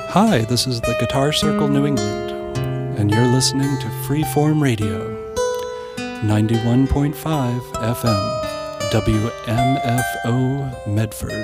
Hi, this is the Guitar Circle New England, and you're listening to Freeform Radio, 91.5 FM, WMFO Medford.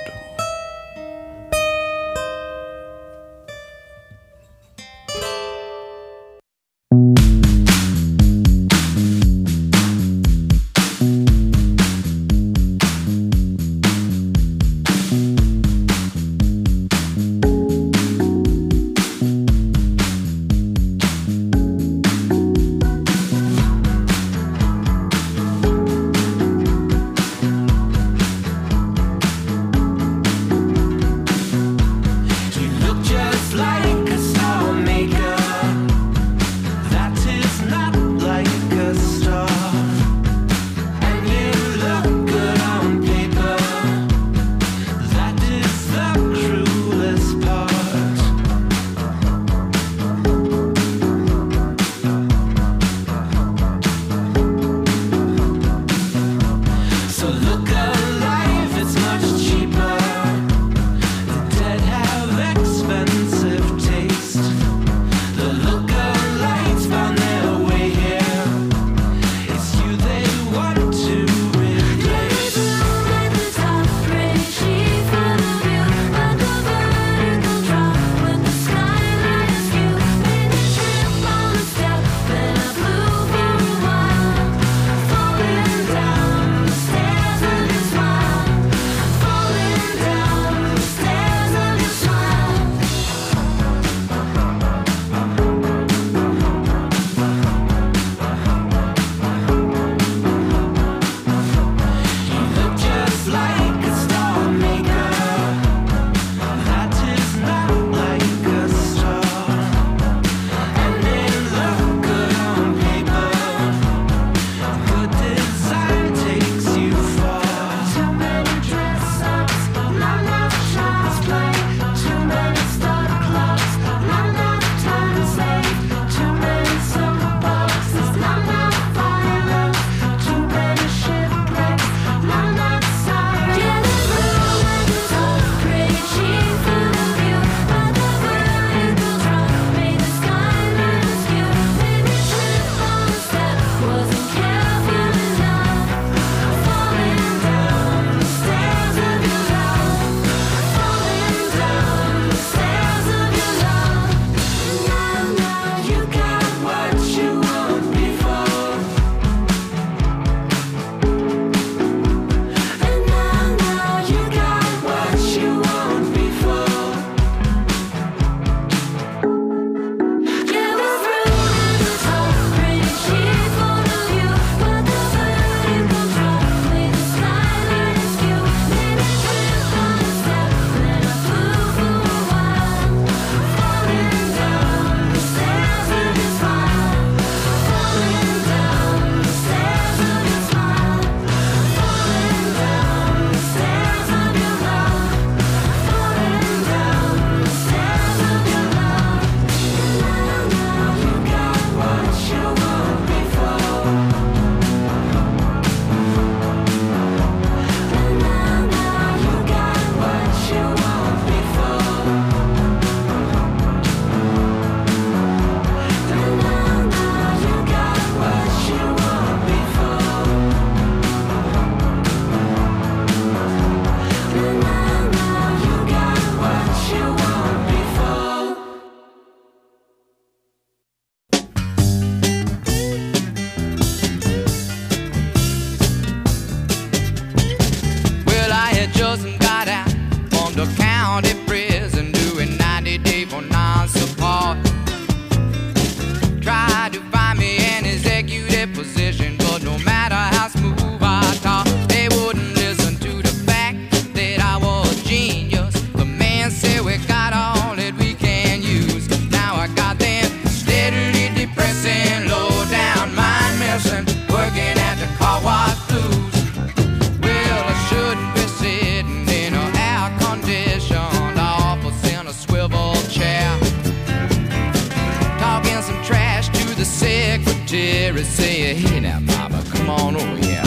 Say, hey now, mama, come on over here.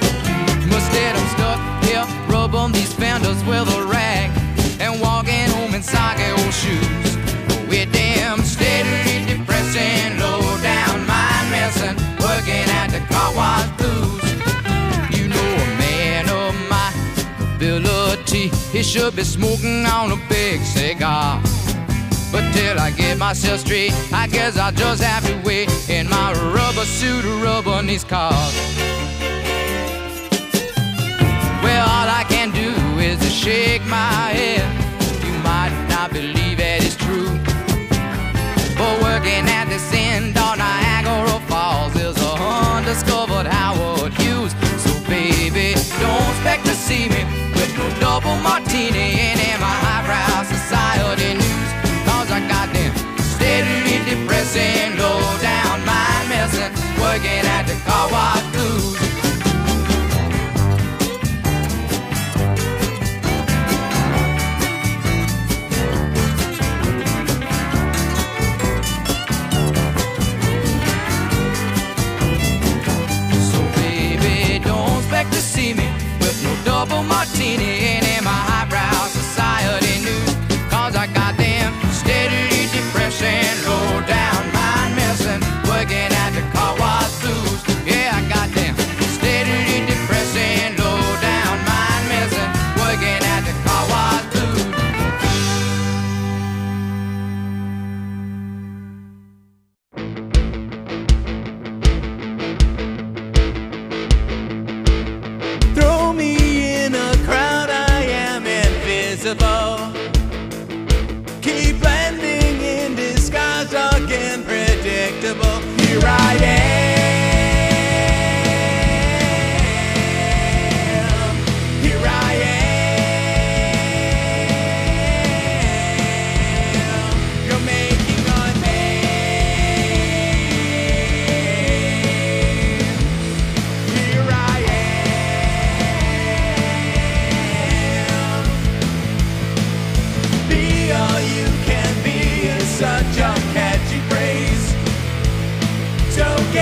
Must get them stuck here, rub on these fenders with a rag, and walking home in soggy old shoes. he should be smoking on a big cigar. But till I get myself straight, I guess I'll just have to wait in my rubber suit, rubber these cars. Well, all I can do is to shake my head. You might not believe it is true, but working at this end on Niagara Falls is a undiscovered Howard Hughes. So baby, don't expect to see me with no double martini and in my highbrow society news. Cause I got them steadily depressing, low down mind messing, working at the car wash blues. To see me with no double martini and in my highbrow society news. Cause I got them steadily depressing, low down mind messing, working at the car wash blues. Yeah, I got them steadily depressing, low down mind messing, working at the car wash blues. Keep blending in disguise, dark and predictable. Here I am. Here I am. You're making a name. Here I am. Be all you can be is such a catchy phrase. So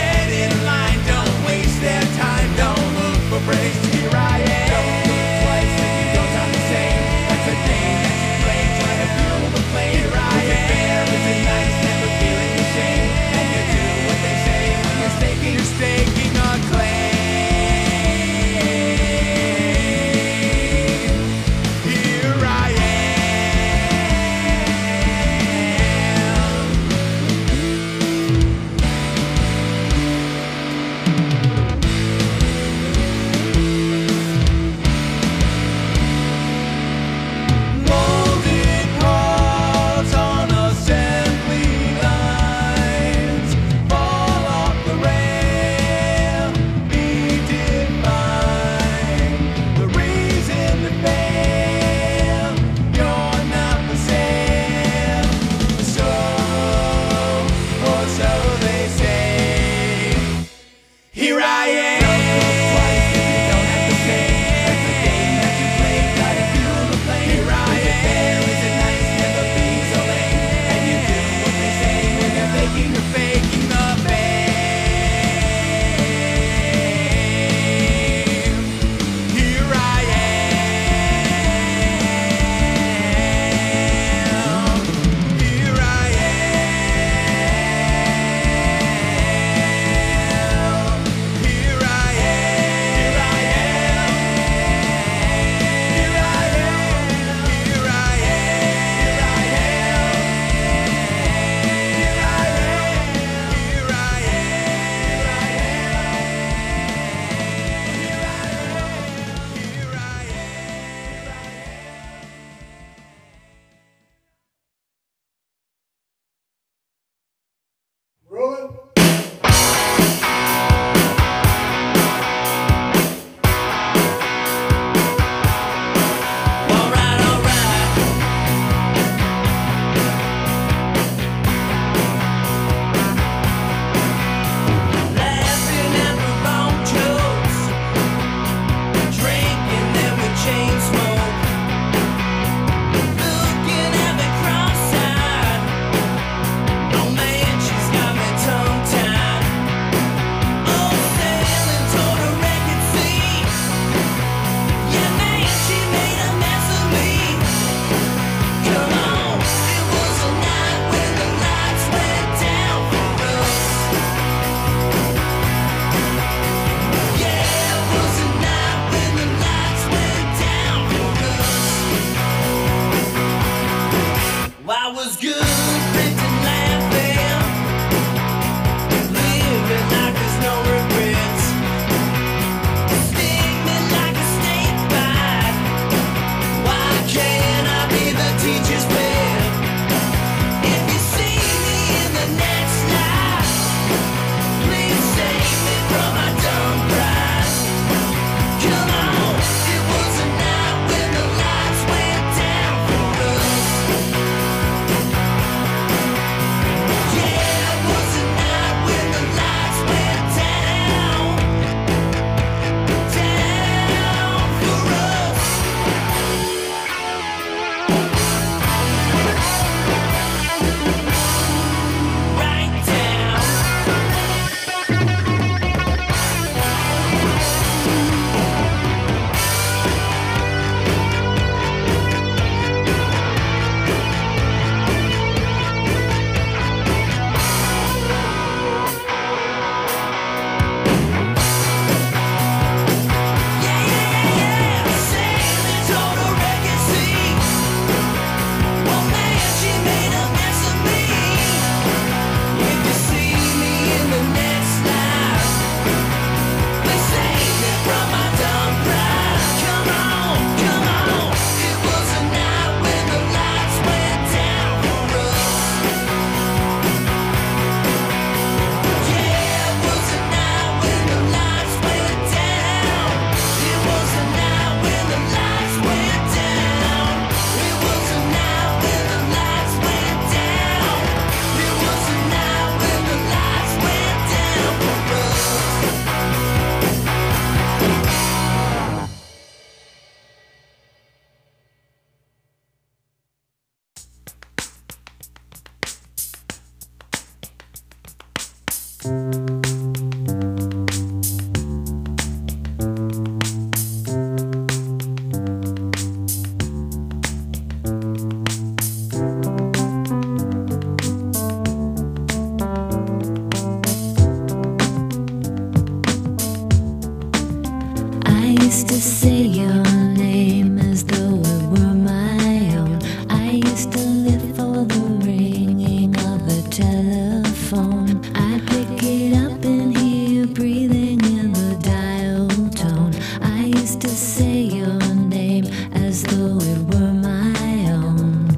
used to say your name as though it were my own. I used to live for the ringing of the telephone. I'd pick it up and hear you breathing in the dial tone. I used to say your name as though it were my own.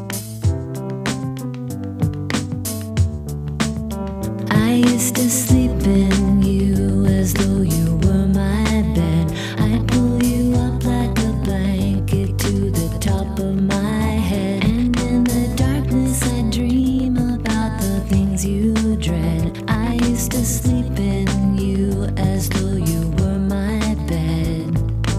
I used to sleep in you as though you were my bed. I'd pull you up like a blanket to the top of my head. And in the darkness I'd dream about the things you dread. I used to sleep in you as though you were my bed.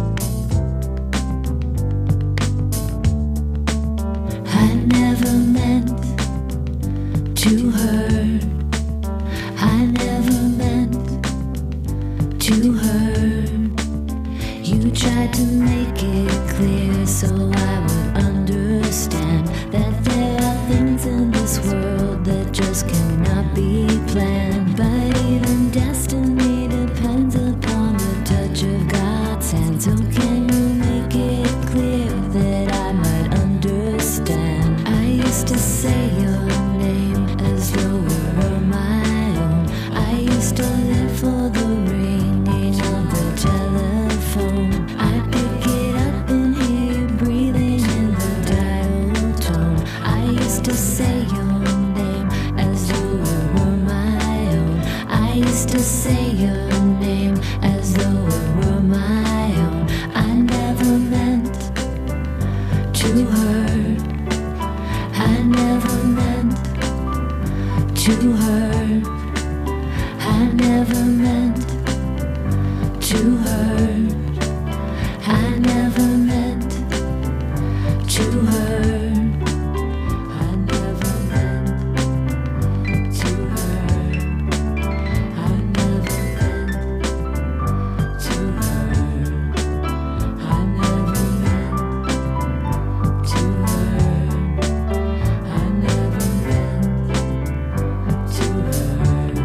I never meant to hurt. I never meant to hurt. You tried to make it clear so I would understand that there are things in this world that just cannot be planned. But even destiny depends upon the touch of God's hand. So can you make it clear that I might understand? I used to say your name as though it were my own. I used to live for the ringing of the telephone. I pick it up and hear you breathing in the dial tone. I used to say your name as though it were my own. I used to say your name as though it were my own. I never meant to hurt. I never meant to hurt. I never meant to hurt. I never meant to hurt. I never meant to hurt. I never meant to hurt. I never meant to hurt. I never meant to hurt.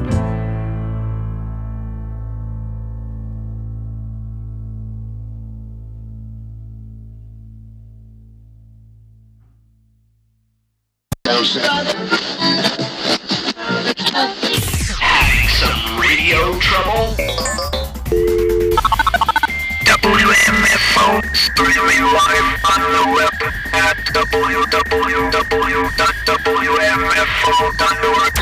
Having some radio trouble? WMFO streaming live on the web at www.wmfo.org.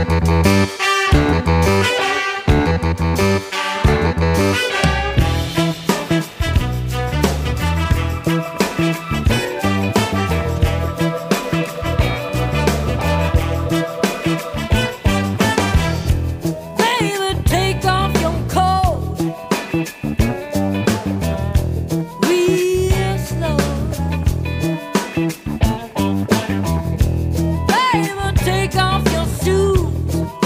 Take off your shoes.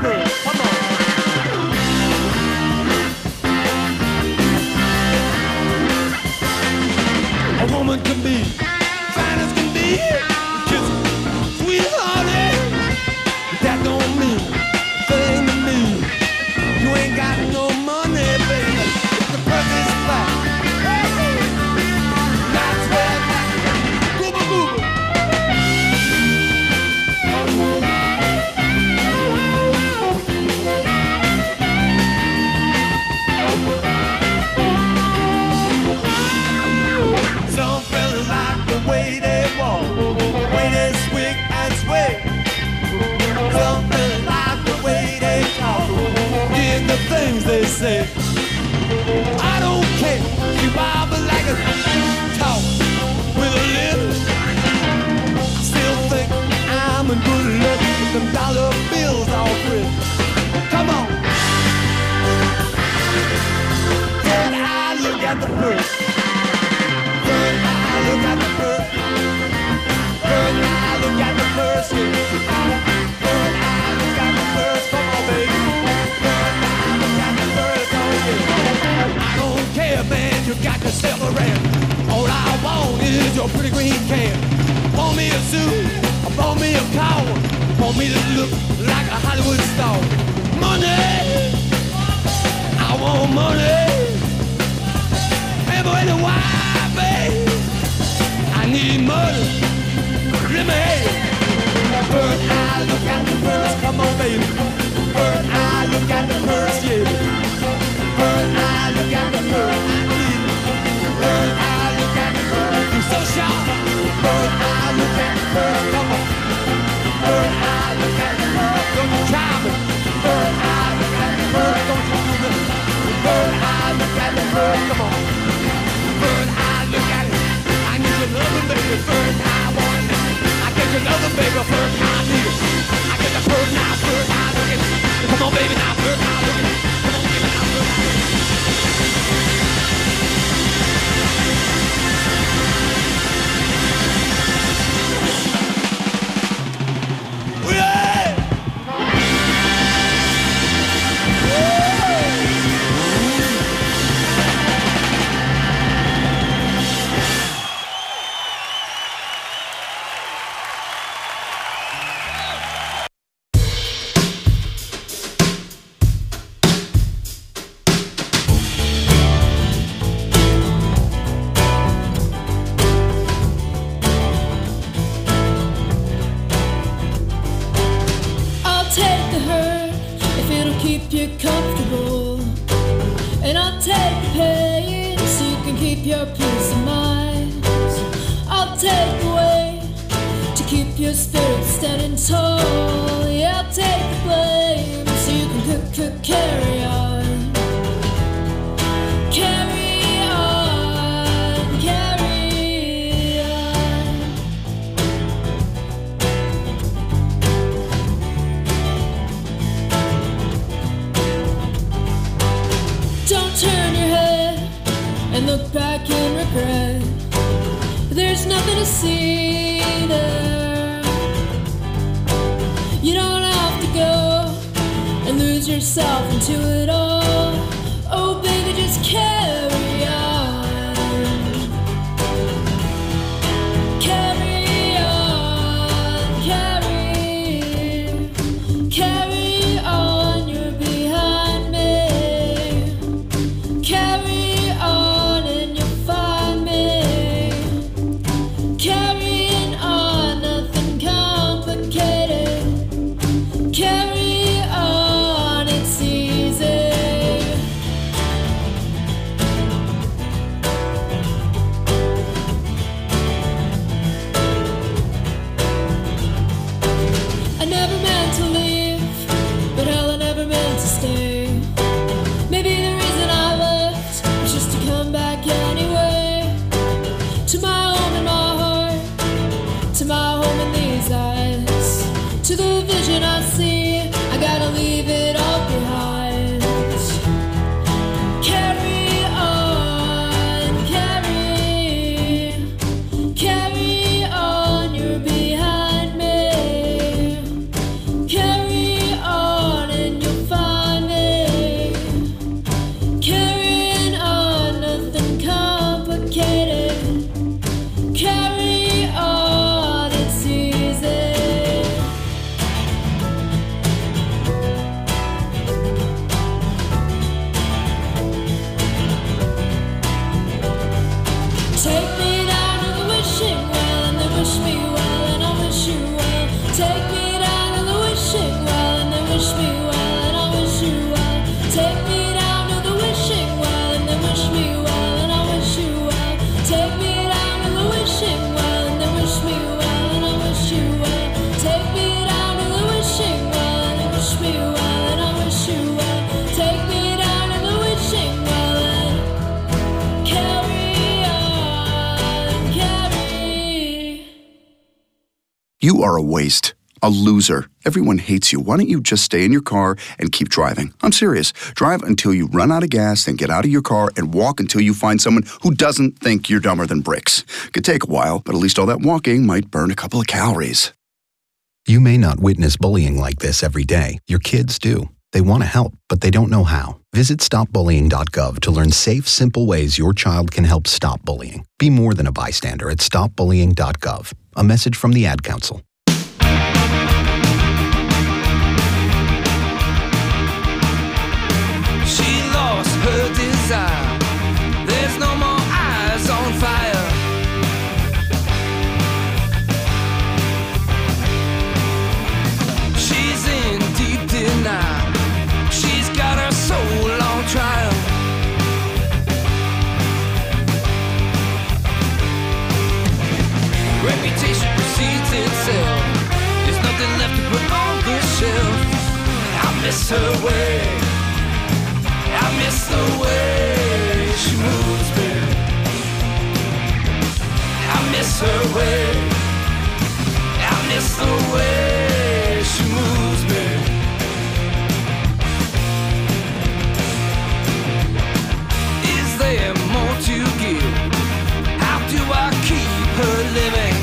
purse. Come on. A woman can be fine as can be, kiss sweet honey. That don't mean a thing to me. You ain't got no money, baby. The purse is flat. That's where gooba gooba. Some fellas like the way they walk, the way they swig and sway. Some fellas like the way they talk, dig the things they say. I don't care, you bobble like a talk with a lip. I still think I'm in good luck with them dollar bills all crisp. Come on. Third eye, look at the purse. Third eye, look at the purse. Third eye, look at the purse. Third eye, look at the purse. Come on, baby. Third eye, look at the purse. Oh, yeah. I don't care, man. You got yourself a ram. All I want is your pretty green can. Want me a suit? Want me a car? Want me to look like a Hollywood star? Money! I want money! Hey, why, babe? I need money. Let me have it. Bird eye, look at the purse. Come on, baby. Bird eye, look at the purse, yeah. Bird eye, look at the purse. Bird eye, look at the purse. You're so sharp. Bird eye, look at the purse. Come on. Bird eye, look at the purse. Don't you try me. Bird eye, look at the purse. Don't you do this. Bird eye, look at the purse. Come on. Bird eye, look at it. I need your loving, baby. Bird eye, want it. I get your loving, baby. Bird eye, need it. I get the bird now. Bird eye, look at it. Come on, baby, now. Bird eye, look at it. Come on, baby, now. Bird eye, look at it. wish me well, and I wish you well. Take me down to the wishing well, and then wish me well, and I wish you well. Take me down to the wishing well, and then wish me well, and I wish you well. Take me down to the wishing well, and then wish me well, and I wish you well. Take me down to the wishing well, and carry on, carry. You are a waste. A loser. Everyone hates you. Why don't you just stay in your car and keep driving? I'm serious. Drive until you run out of gas, then get out of your car and walk until you find someone who doesn't think you're dumber than bricks. Could take a while, but at least all that walking might burn a couple of calories. You may not witness bullying like this every day. Your kids do. They want to help, but they don't know how. Visit stopbullying.gov to learn safe, simple ways your child can help stop bullying. Be more than a bystander at stopbullying.gov. A message from the Ad Council. She lost her desire. There's no more eyes on fire. She's in deep denial. She's got her soul on trial. Reputation precedes itself. There's nothing left to put on the shelf. I miss her way. I miss the way she moves me. I miss her way. I miss the way she moves me. Is there more to give? How do I keep her living?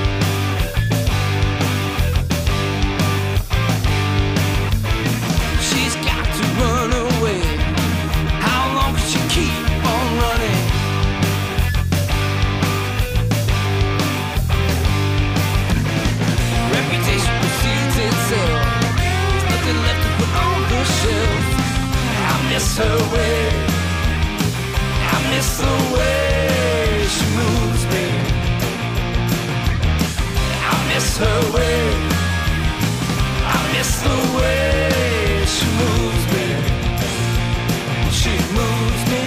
She's got to run away. How long can she keep on running? Reputation precedes itself. There's nothing left to put on the shelf. I miss her way. I miss the way she moves me. I miss her way. I miss the way she moves me. She moves me.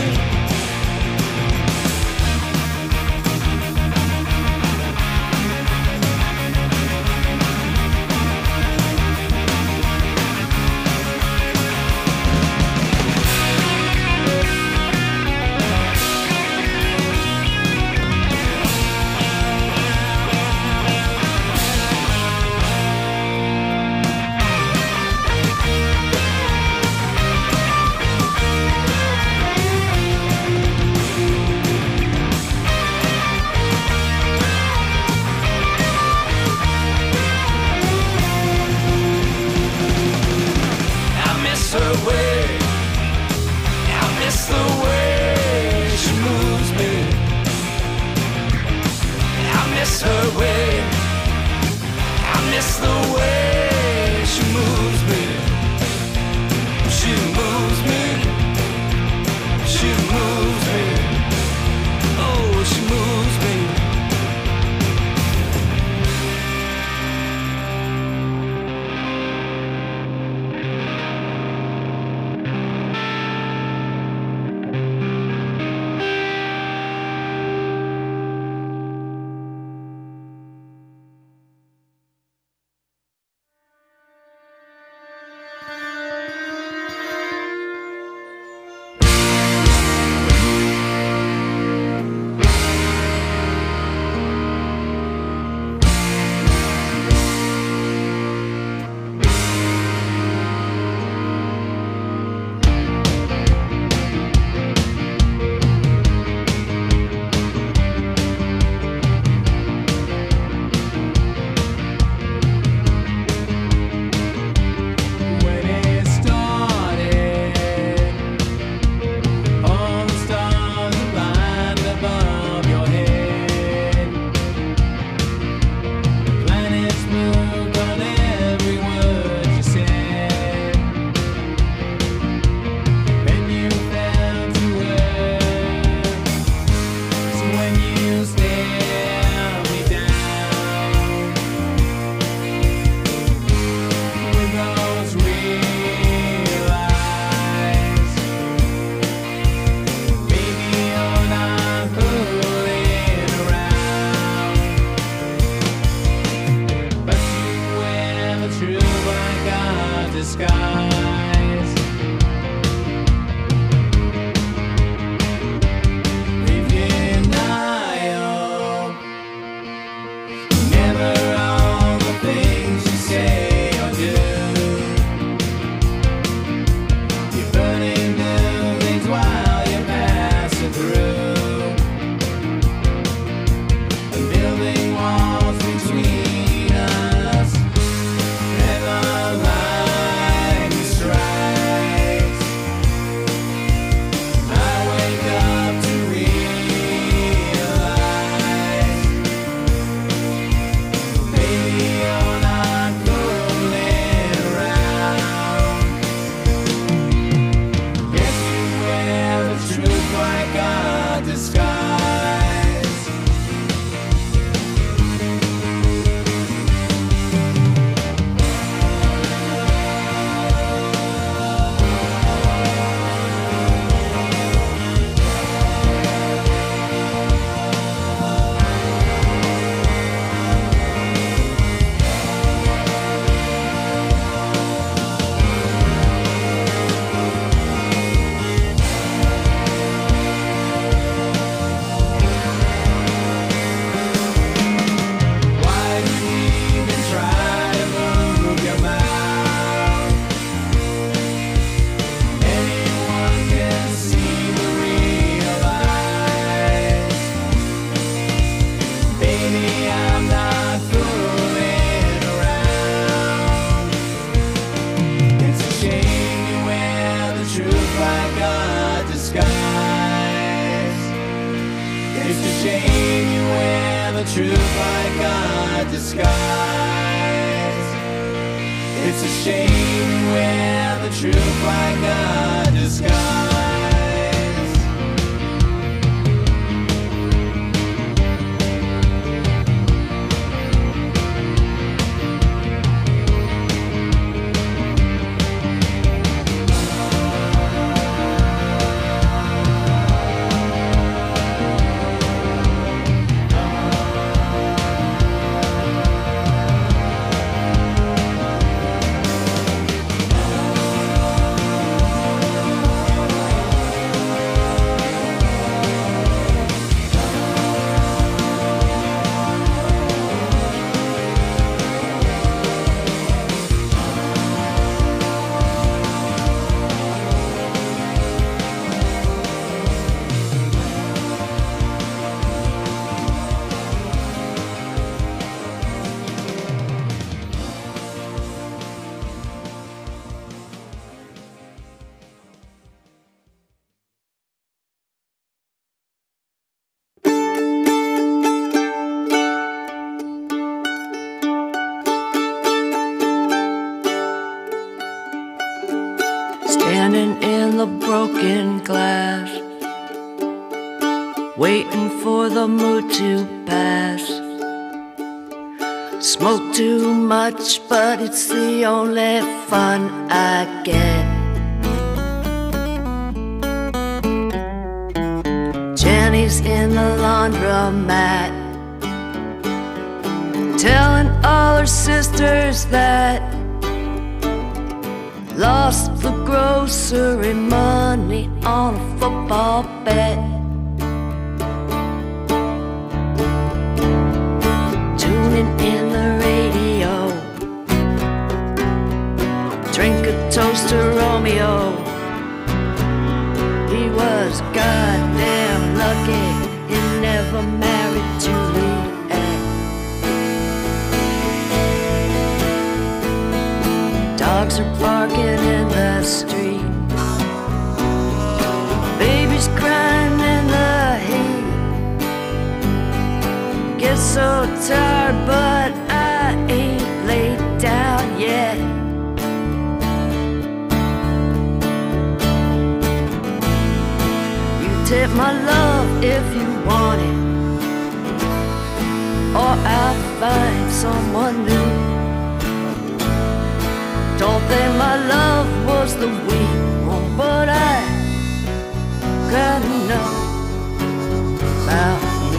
truth like a disguise. It's a shame when the truth like a disguise. Standing in the broken glass, waiting for the mood to pass. Smoke too much, but it's the only fun I get. Jenny's in the laundromat, telling all her sisters that lost the grocery money on a football bet. Tuning in the radio, drink a toast to Romeo. He was goddamn lucky he never married Juliet. Dogs are barking in the street, babies crying in the heat. Get so tired, but I ain't laid down yet. You take my love if you want it, or I'll find someone new. Don't think my love was the weak one, but I gotta know about you.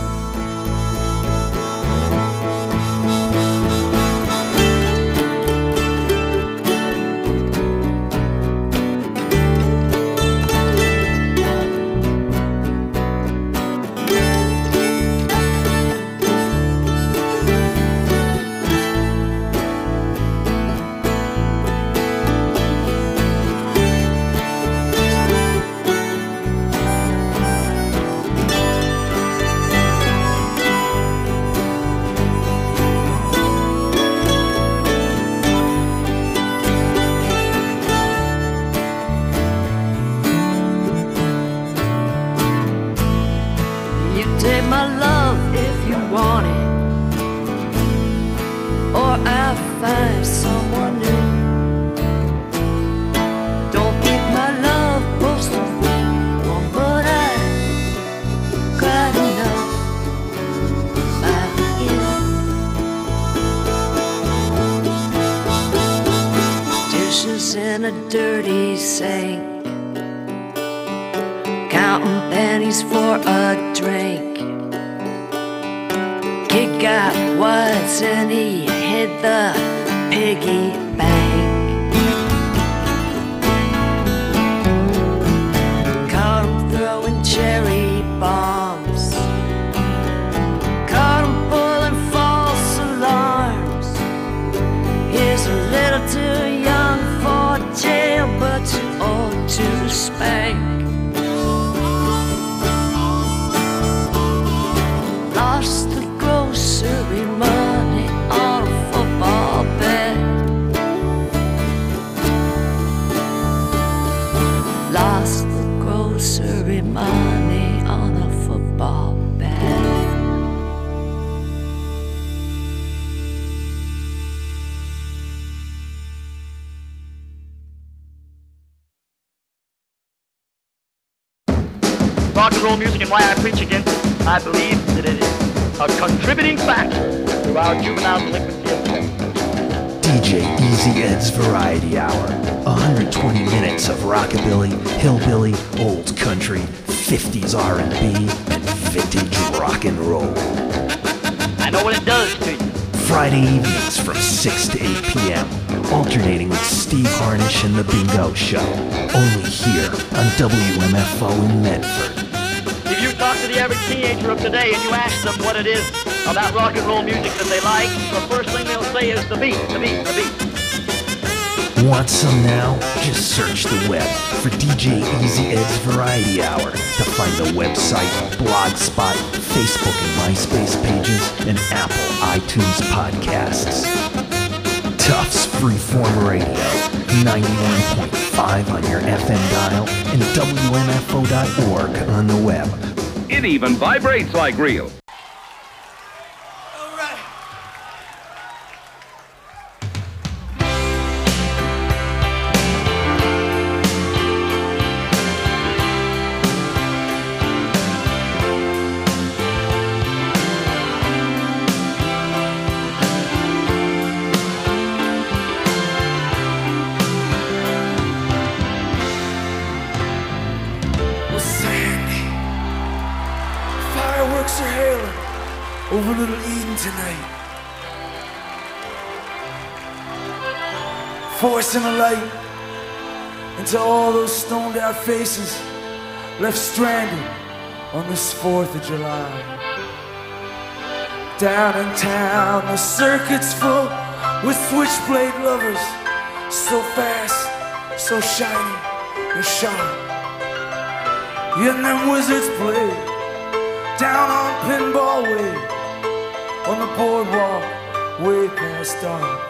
Take my love if you want it, or I'll find someone new. Don't think my love was the weak one, but I gotta know about you. Dishes in a dirty sink, counting pennies for a drink. Kid got wise and he hit the piggy bank. Caught him throwing cherry bombs, caught him pulling false alarms. He's a little too young for jail, but too old to spank. Lost the grocery money on a football bet. Lost the grocery. grocery money on a football bet. rock and roll music and why I preach against it. I believe that it is a contributing factor to our juvenile delinquency of death. DJ Easy Ed's Variety Hour. 120 minutes of rockabilly, hillbilly, old country, 50s R&B, and vintage rock and roll. I know what it does to you. Friday evenings from 6 to 8 p.m. Alternating with Steve Harnish and The Bingo Show. Only here on WMFO in Medford. If you talk to the average teenager of today and you ask them what it is about rock and roll music that they like, the first thing they'll say is the beat, the beat, the beat. Want some now? Just search the web for DJ Easy Ed's Variety Hour to find the website, Blogspot, Facebook and MySpace pages, and Apple iTunes podcasts. Tufts Freeform Radio, 91.5 on your FM dial and WMFO.org on the web. It even vibrates like real. Over Little Eden tonight, forcing a light into all those stoned out faces left stranded on this 4th of July. Down in town, the circuit's full with switchblade lovers, so fast, so shiny, and sharp. And them wizards play down on Pinball Way, on the boardwalk, way past dark.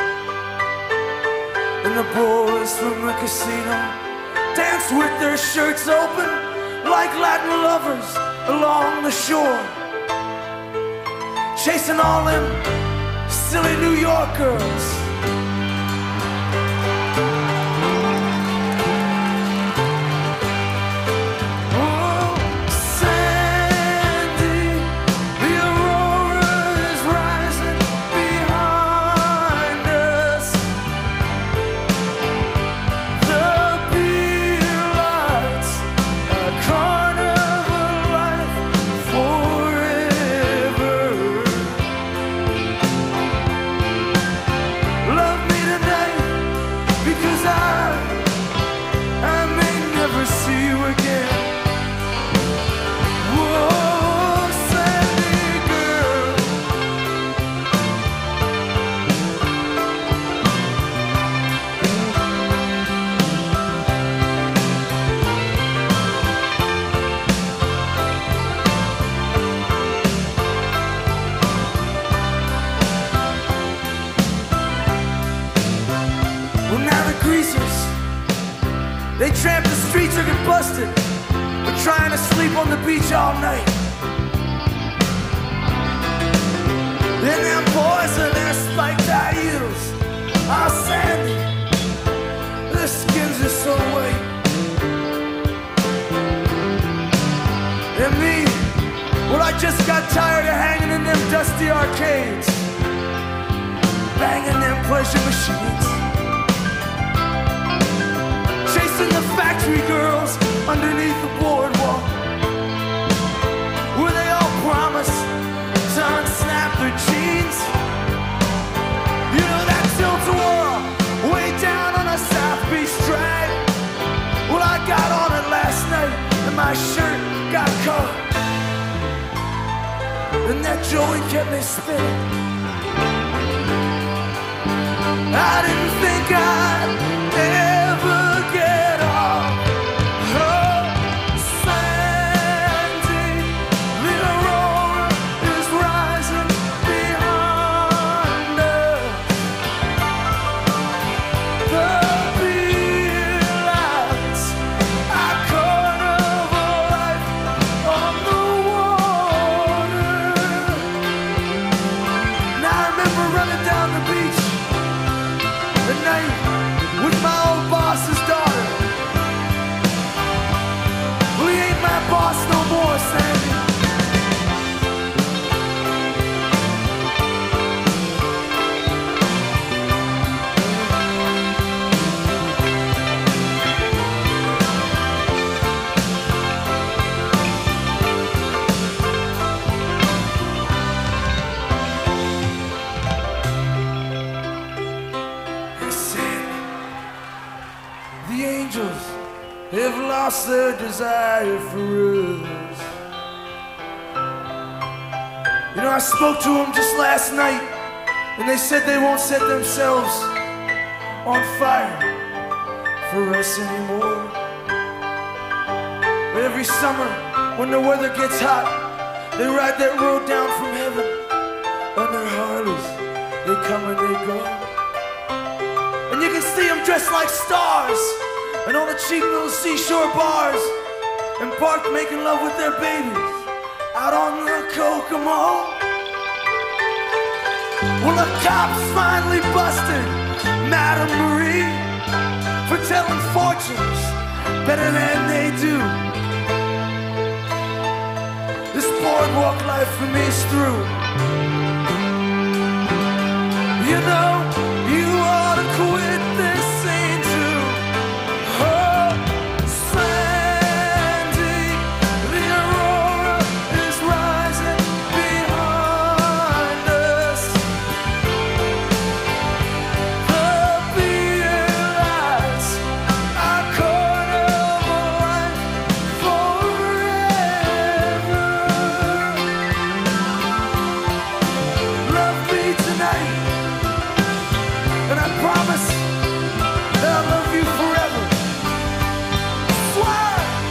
And the boys from the casino dance with their shirts open like Latin lovers along the shore, chasing all them silly New York girls. They tramp the streets or get busted for trying to sleep on the beach all night. Then them boys in their spiked high heels are sandy, their skins are so white. And me, well, I just got tired of hanging in them dusty arcades, banging them pleasure machines, the factory girls underneath the boardwalk, where they all promise to unsnap their jeans. You know that tilt-a-whirl way down on a South Beach drag? Well, I got on it last night and my shirt got caught, and that joint kept me spinning. I didn't think I'd ever get angels have lost their desire for us. You know, I spoke to them just last night, and they said they won't set themselves on fire for us anymore. But every summer, when the weather gets hot, they ride that road down from heaven on their Harleys. They come and they go, and you can see them dressed like stars and on the cheap little seashore bars, and parked making love with their babies out on the Kokomo. Well, the cops finally busted Madame Marie for telling fortunes better than they do. This boardwalk life for me is through. You know, you ought to quit this scene too. Oh, Sandy, the aurora is rising behind us. The beer lights are corner forever. Love me tonight, and I promise that I'll love you forever. Swear!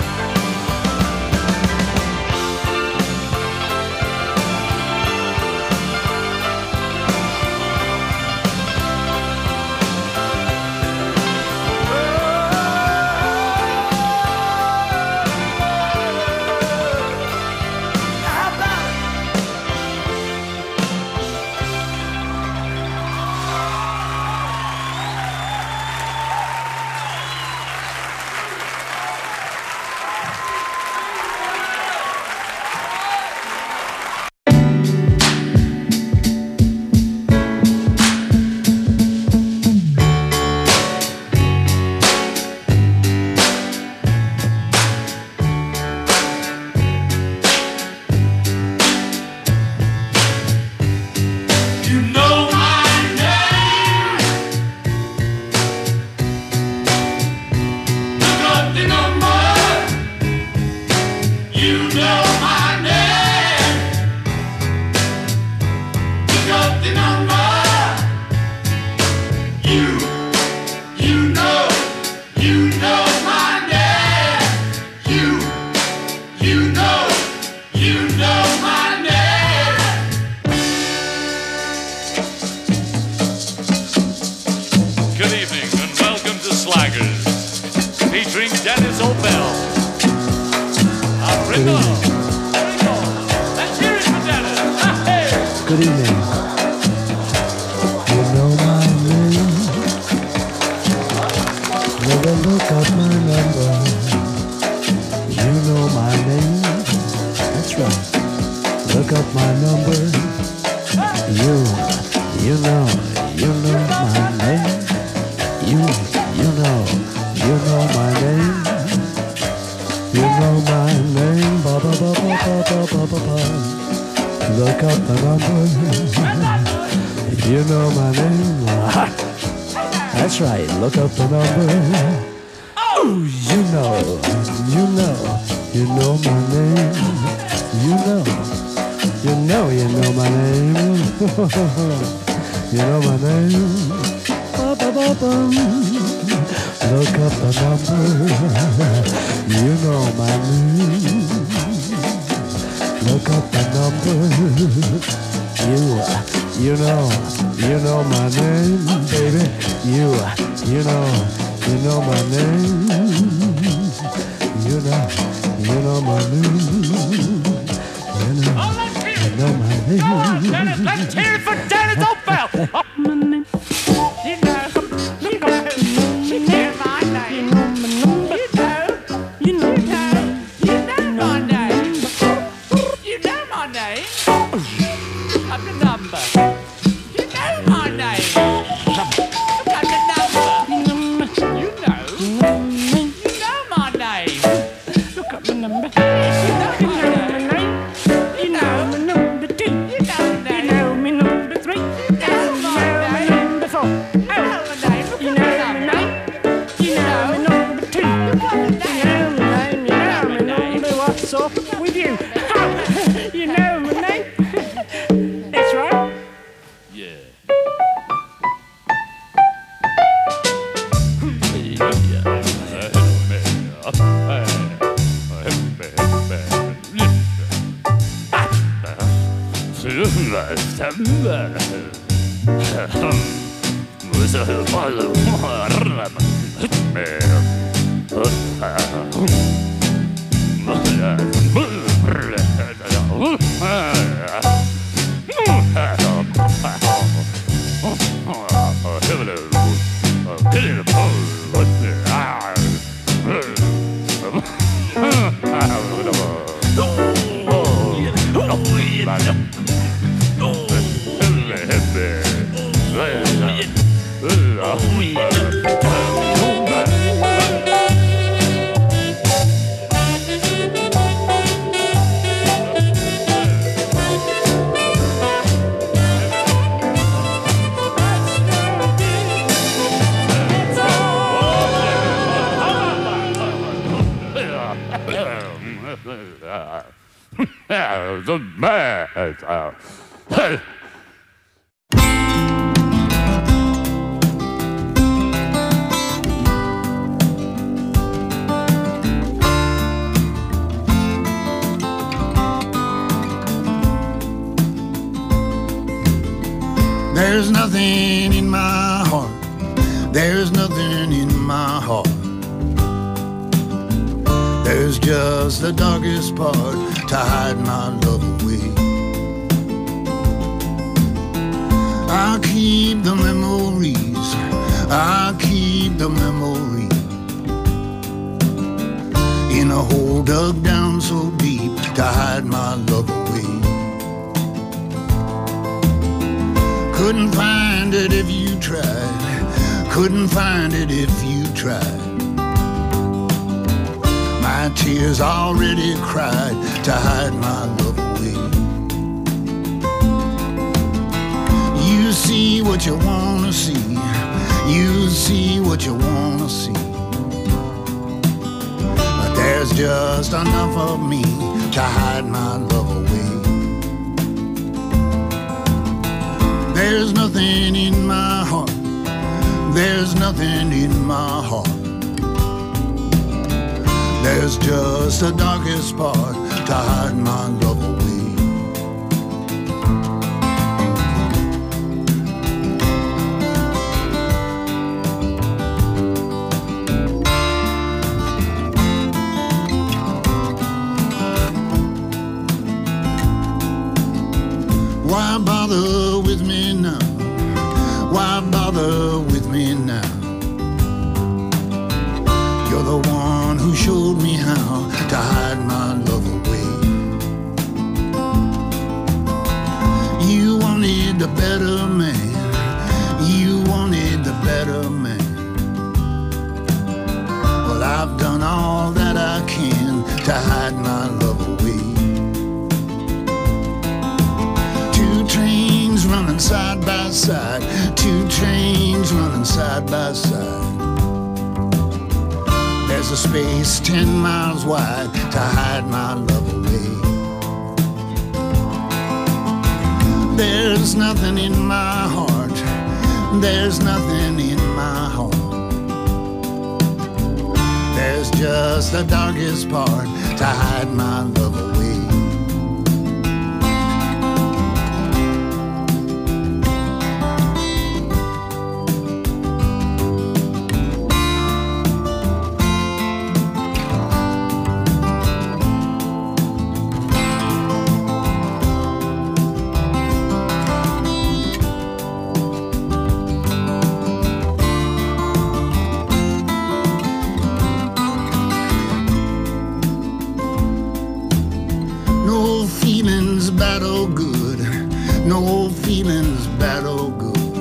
How about it? You know my name. Look up the number. You know my name. Look up the number. You know my name. You know my name. Good evening and welcome to Slaggers, featuring Dennis O'Bell. Ringo. Let's hear it for Dennis. Hey. Good evening. You know my name. Never look up my number. You know my name. That's right. Look up my number. You know my name. You know my name. You know my name. Ba ba ba ba ba ba ba ba ba. Look up the number. You know my name. That's right. Look up the number. Oh, you know my name. You know my name. You know my name. Ba ba ba ba. Look up the number. You know my name. Look up the number. You know my name, baby. You know my name. You know my name. You know my name. Dennis, let's hear it for Dennis O'Bell. myself with you. You know my name? That's right. Yeah. There's nothing in my heart. There's nothing in my heart. There's just the darkest part to hide my love away. I keep the memories. I keep the memories in a hole dug down so deep to hide my love away. Couldn't find it if you tried. Couldn't find it if you tried. My tears already cried to hide my love away. You see what you wanna see. You see what you wanna see. But there's just enough of me to hide my love away. There's nothing in my heart. There's nothing in my heart. There's just the darkest part to hide my love away. Why bother with me now? Why bother with me now? You're the one who showed me how to hide my love away. You wanted a better man. You wanted the better man. Well, I've done all that I can to hide my love away. Two trains running side by side. Two trains running side by side. There's a space 10 miles wide to hide my love away. There's nothing in my heart. There's nothing in my heart. There's just the darkest part to hide my love away. No feelings bad or good. No feelings bad or good.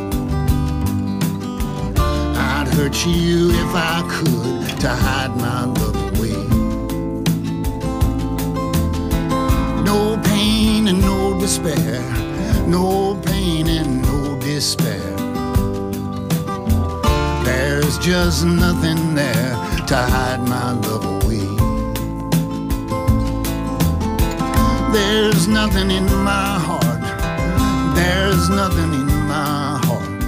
I'd hurt you if I could to hide my love away. No pain and no despair. No pain and no despair. There's just nothing there to hide my love away. There's nothing in my heart. There's nothing in my heart.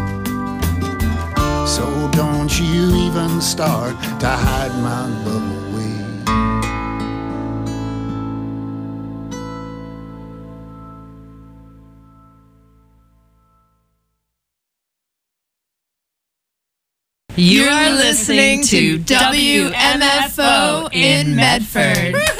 So don't you even start to hide my love away. You are listening to WMFO in Medford.